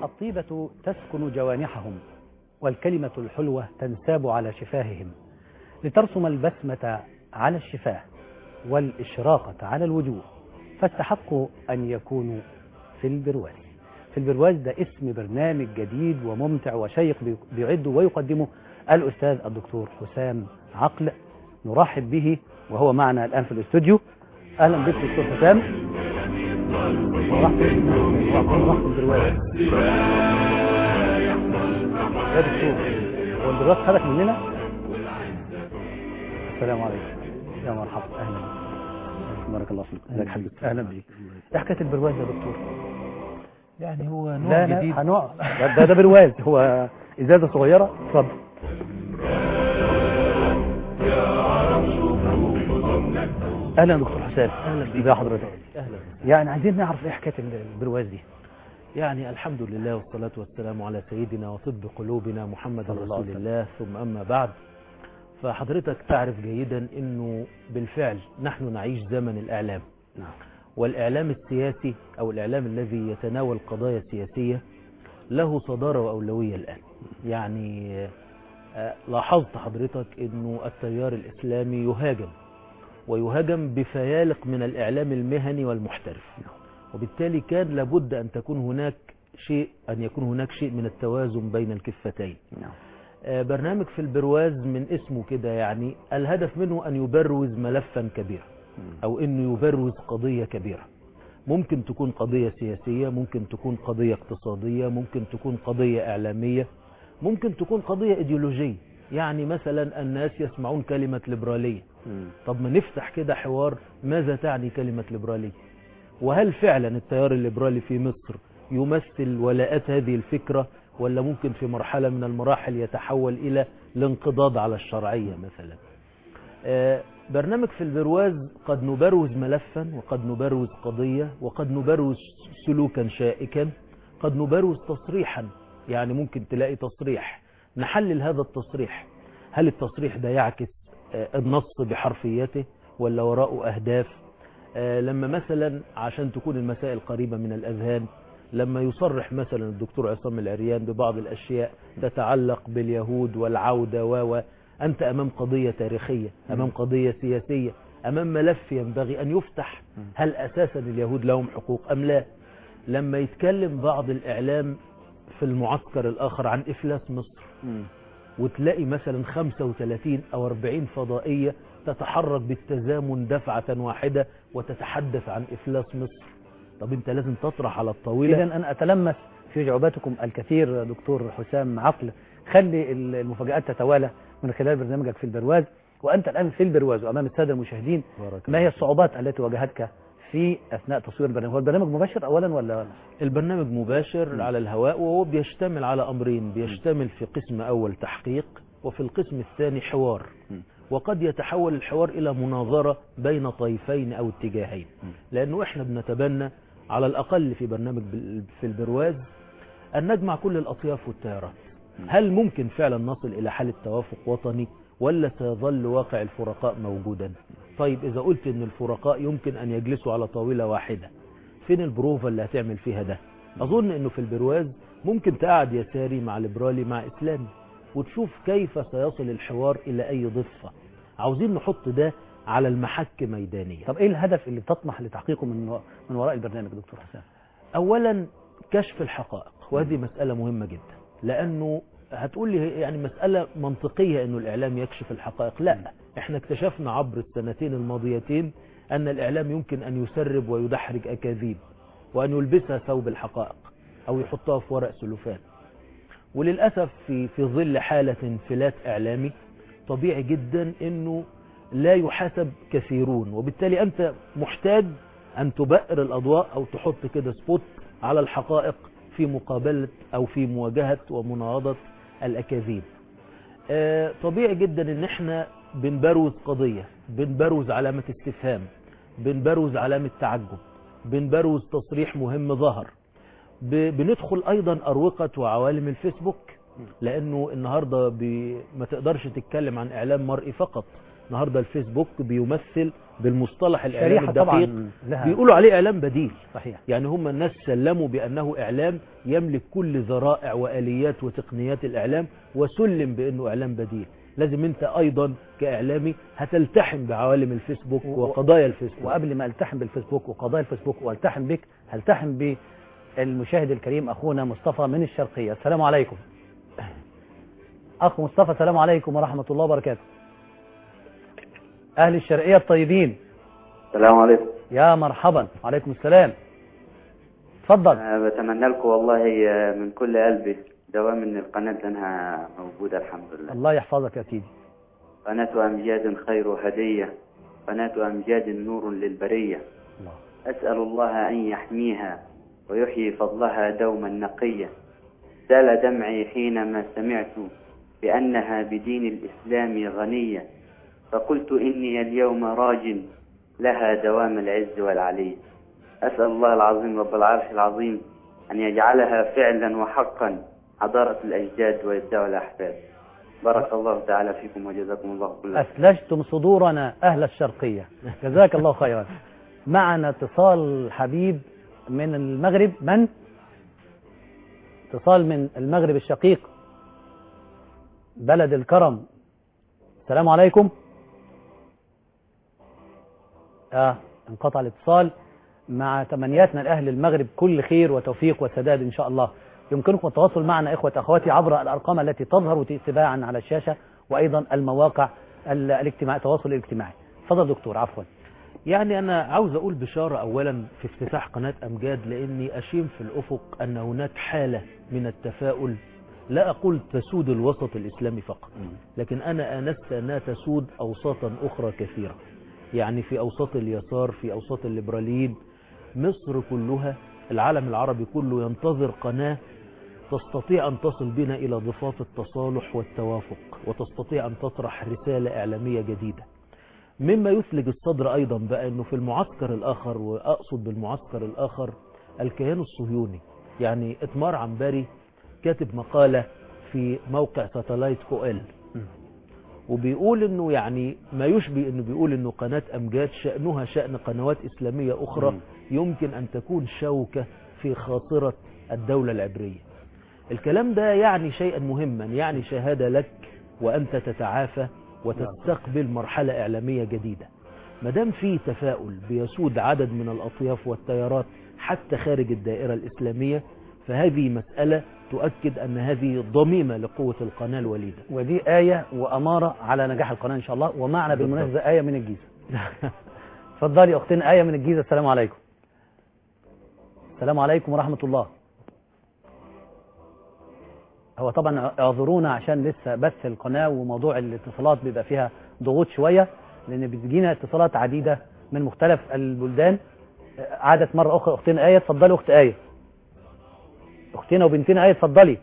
الطيبة تسكن جوانحهم، والكلمة الحلوة تنساب على شفاههم، لترسم البسمة على الشفاه والإشراقة على الوجوه، فاستحقوا أن يكونوا في البرواز. في البرواز ده اسم برنامج جديد وممتع وشيق بيعده ويقدمه الأستاذ الدكتور حسام عقل، نرحب به وهو معنا الآن في الاستوديو. أهلا بك دكتور حسام. ورحب البرواز يا دكتور، هو البرواز خدك مننا؟ السلام عليكم يا مرحبا، أهلا بارك الله فيك. ازيك حبيبي؟ أهلا بك. إيه حكاية البرواز يا دكتور؟ يعني هو نوع جديد. ده برواز، هو إزازة صغيرة. اتفضل. اهلا دكتور حسام. اهلا بك. ازي حضرتك؟ اهلا. يعني عايزين نعرف ايه حكايه البرواز دي. يعني الحمد لله والصلاه والسلام على سيدنا وطب قلوبنا محمد رسول الله، ثم اما بعد، فحضرتك تعرف جيدا انه بالفعل نحن نعيش زمن الاعلام. نعم. والاعلام السياسي او الاعلام الذي يتناول قضايا سياسيه له صداره واولويه الان. يعني لاحظت حضرتك انه التيار الاسلامي يهاجم، ويهاجم بفيالق من الإعلام المهني والمحترف، وبالتالي كان لابد أن يكون هناك شيء من التوازن بين الكفتين. برنامج في البرواز من اسمه كده، يعني الهدف منه أن يبروز ملفا كبيرا، أو أنه يبروز قضية كبيرة. ممكن تكون قضية سياسية، ممكن تكون قضية اقتصادية، ممكن تكون قضية إعلامية، ممكن تكون قضية إيديولوجية. يعني مثلا الناس يسمعون كلمة ليبرالية، طب ما نفتح كده حوار، ماذا تعني كلمة ليبرالية؟ وهل فعلا التيار الليبرالي في مصر يمثل ولاءات هذه الفكرة، ولا ممكن في مرحلة من المراحل يتحول إلى الانقضاض على الشرعية مثلا؟ برنامج في البرواز قد نبروز ملفا، وقد نبروز قضية، وقد نبروز سلوكا شائكا، قد نبروز تصريحا. يعني ممكن تلاقي تصريح نحلل هذا التصريح، هل التصريح ده يعكس النص بحرفيته ولا وراءه أهداف؟ لما مثلا عشان تكون المسائل قريبة من الأذهان، لما يصرح مثلا الدكتور عصام العريان ببعض الأشياء تتعلق باليهود والعودة، أنت أمام قضية تاريخية، أمام قضية سياسية، أمام ملف ينبغي أن يفتح، هل أساسا اليهود لهم حقوق أم لا؟ لما يتكلم بعض الإعلام في المعسكر الآخر عن إفلاس مصر، وتلاقي مثلا 35 أو 40 فضائية تتحرك بالتزامن دفعة واحدة وتتحدث عن إفلاس مصر. طب انت لازم تطرح على الطاولة. إذن أنا أتلمس في جعباتكم الكثير دكتور حسام عقل. خلي المفاجآت تتوالى من خلال برنامجك في البرواز، وأنت الآن في البرواز وأمام السادة المشاهدين. ما هي الصعوبات التي واجهتك في أثناء تصوير البرنامج؟ هو البرنامج مباشر أولا ولا؟ البرنامج مباشر على الهواء، وهو بيشتمل على أمرين. بيشتمل في قسم أول تحقيق، وفي القسم الثاني حوار، وقد يتحول الحوار إلى مناظرة بين طيفين أو اتجاهين، لأنه إحنا بنتبنى على الأقل في برنامج في البرواز أن نجمع كل الأطياف والتيارات. هل ممكن فعلا نصل إلى حالة توافق وطني، ولا سيظل واقع الفرقاء موجودا؟ طيب إذا قلت أن الفرقاء يمكن أن يجلسوا على طاولة واحدة، فين البروفة اللي هتعمل فيها ده؟ أظن أنه في البرواز ممكن تقعد يساري مع ليبرالي مع إسلامي، وتشوف كيف سيصل الحوار إلى أي ضفة. عاوزين نحط ده على المحك ميدانية. طب إيه الهدف اللي بتطمح لتحقيقه من وراء البرنامج دكتور حسام؟ أولا كشف الحقائق، وهذه مسألة مهمة جدا، لأنه هتقول لي يعني مسألة منطقية أنه الإعلام يكشف الحقائق. لا، احنا اكتشفنا عبر السنتين الماضيتين أن الإعلام يمكن أن يسرب ويدحرج أكاذيب، وأن يلبسها ثوب الحقائق أو يحطها في ورق سلوفان. وللأسف في ظل حالة انفلات إعلامي طبيعي جدا أنه لا يحاسب كثيرون، وبالتالي أنت محتاج أن تبئر الأضواء أو تحط كده سبوت على الحقائق في مقابلة أو في مواجهة ومناهضة الأكاذيب. طبيعي جدا أن احنا بنبروز قضية، بنبروز علامة استفهام، بنبروز علامة تعجب، بنبروز تصريح مهم ظهر، بندخل أيضا أروقة وعوالم الفيسبوك، لأنه النهاردة ما تقدرش تتكلم عن إعلام مرئي فقط، النهارده الفيسبوك بيمثل بالمصطلح الإعلام شريحة الدقيق طبعا لها بيقولوا عليه إعلام بديل. صحيح. يعني هم الناس سلموا بأنه إعلام يملك كل ذرائع وآليات وتقنيات الإعلام، وسلم بأنه إعلام بديل. لازم أنت أيضا كإعلامي هتلتحم بعوالم الفيسبوك وقضايا الفيسبوك. وقبل ما التحم بالفيسبوك وقضايا الفيسبوك والتحم بك، هلتحم بالمشاهد الكريم أخونا مصطفى من الشرقية. السلام عليكم أخ مصطفى. السلام عليكم ورحمة الله وبركاته. أهل الشرقية الطيبين. السلام عليكم. يا مرحبا. وعليكم السلام. تفضل. بتمنى لكم والله من كل قلبي دوام ان القناة لانها موجودة الحمد لله. الله يحفظك يا سيدي. قناة أمجاد خير هدية، قناة أمجاد نور للبرية. الله. أسأل الله أن يحميها ويحيي فضلها دوما نقية. سال دمعي حينما سمعت بأنها بدين الإسلام غنية، فقلت إني اليوم راج لها دوام العز والعلي. أسأل الله العظيم رب العرش العظيم أن يجعلها فعلا وحقا حضارة الأجداد ويبدأ الأحفاد. بارك الله تعالى فيكم وجزاكم الله كل خير. أثلجتم صدورنا أهل الشرقية، جزاك الله خيرا. معنا اتصال حبيب من المغرب. من؟ اتصال من المغرب الشقيق بلد الكرم. السلام عليكم. انقطع الاتصال. مع تمنياتنا لأهل المغرب كل خير وتوفيق وسداد إن شاء الله. يمكنكم التواصل معنا إخوة أخواتي عبر الأرقام التي تظهر تباعا على الشاشة، وأيضا المواقع الاجتماعي التواصل الاجتماعي. تفضل دكتور. عفوا. يعني أنا عاوز أقول بشارة أولا في افتتاح قناة أمجاد، لأني أشيم في الأفق أن هناك حالة من التفاؤل، لا أقول تسود الوسط الإسلامي فقط، لكن أنا آنست أنها تسود أوساطا أخرى كثيرة. يعني في أوساط اليسار، في أوساط الليبراليين، مصر كلها، العالم العربي كله ينتظر قناة تستطيع أن تصل بنا إلى ضفاف التصالح والتوافق، وتستطيع أن تطرح رسالة إعلامية جديدة. مما يثلج الصدر أيضا بقى أنه في المعسكر الآخر، وأقصد بالمعسكر الآخر الكيان الصهيوني، يعني إتمار عنبري كاتب مقالة في موقع ساتلايت كوئل، وبيقول انه يعني ما يشبه انه بيقول انه قناة امجاد شأنها شأن قنوات اسلامية اخرى يمكن ان تكون شوكة في خاصرة الدولة العبرية. الكلام ده يعني شيئا مهما، يعني شهادة لك وانت تتعافى وتستقبل مرحلة اعلامية جديدة. مدام في تفاؤل بيسود عدد من الاطياف والتيارات حتى خارج الدائرة الاسلامية، فهذه مسألة تؤكد أن هذه ضميمة لقوة القناة الوليدة، ودي آية وأمارة على نجاح القناة إن شاء الله. ومعنا بالمناسبة آية من الجيزة. تفضلي أختنا آية من الجيزة. السلام عليكم. السلام عليكم ورحمة الله. هو طبعا اعذرونا عشان لسه بث القناة وموضوع الاتصالات بيبقى فيها ضغوط شوية، لأن بتجينا اتصالات عديدة من مختلف البلدان. عادت مرة أخرى أختنا آية. تفضلي أخت آية. أختنا وبنتنا آية. اتفضلي.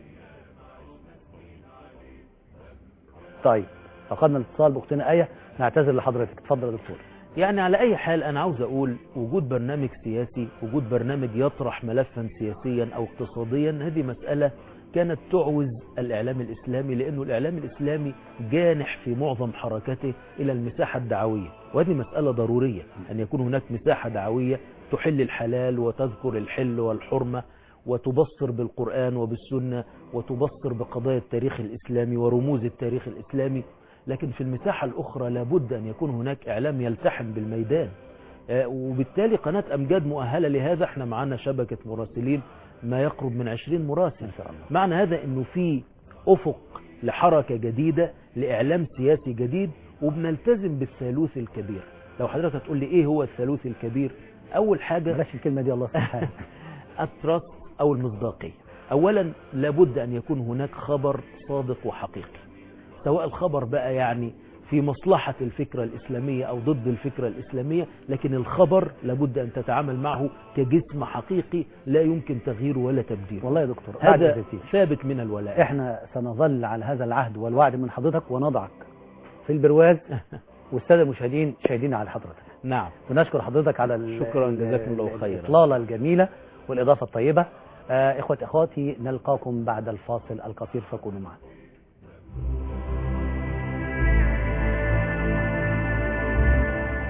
طيب فقدنا الاتصال بأختنا آية، نعتذر لحضرتك. اتفضل يا دكتور. يعني على أي حال أنا عاوز أقول وجود برنامج سياسي، وجود برنامج يطرح ملفا سياسيا أو اقتصاديا، هذه مسألة كانت تعوز الإعلام الإسلامي، لأنه الإعلام الإسلامي جانح في معظم حركته إلى المساحة الدعوية، وهذه مسألة ضرورية أن يكون هناك مساحة دعوية تحل الحلال وتذكر الحل والحرمة، وتبصر بالقرآن وبالسنة، وتبصر بقضايا التاريخ الإسلامي ورموز التاريخ الإسلامي. لكن في المساحة الأخرى لابد أن يكون هناك إعلام يلتحم بالميدان، وبالتالي قناة أمجاد مؤهلة لهذا. احنا معنا شبكة مراسلين ما يقرب من 20 مراسل. معنى هذا أنه في أفق لحركة جديدة، لإعلام سياسي جديد، وبنلتزم بالثالوث الكبير. لو حضرتك هتقول لي إيه هو الثالوث الكبير؟ أول حاجة بلاش الكلمة دي الله سبحانه. التراست أو المصداقية. أولا لابد أن يكون هناك خبر صادق وحقيقي، سواء الخبر بقى يعني في مصلحة الفكرة الإسلامية أو ضد الفكرة الإسلامية، لكن الخبر لابد أن تتعامل معه كجسم حقيقي لا يمكن تغييره ولا تبديله. والله يا دكتور هذا ثابت من الولاء. احنا سنظل على هذا العهد والوعد من حضرتك، ونضعك في البرواز والسادة المشاهدين شاهدين على حضرتك. نعم. ونشكر حضرتك على شكرا جزاكم الله خيرا الإطلالة الجميلة والإضافة الطيبة. إخوة أخواتي نلقاكم بعد الفاصل القصير، فكونوا معنا.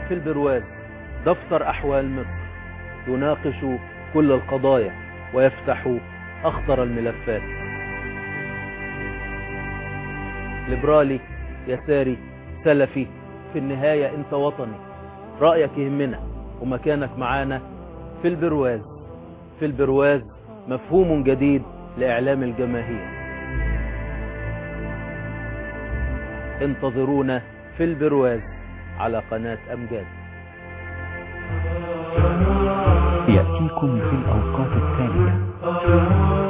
في البرواز دفتر أحوال مصر يناقش كل القضايا ويفتح أخطر الملفات. ليبرالي، يساري، سلفي، في النهاية أنت وطني، رأيك يهمنا ومكانك معانا في البرواز. في البرواز مفهوم جديد لإعلام الجماهير. انتظرونا في البرواز على قناة أمجاد. يأتيكم في الأوقات التالية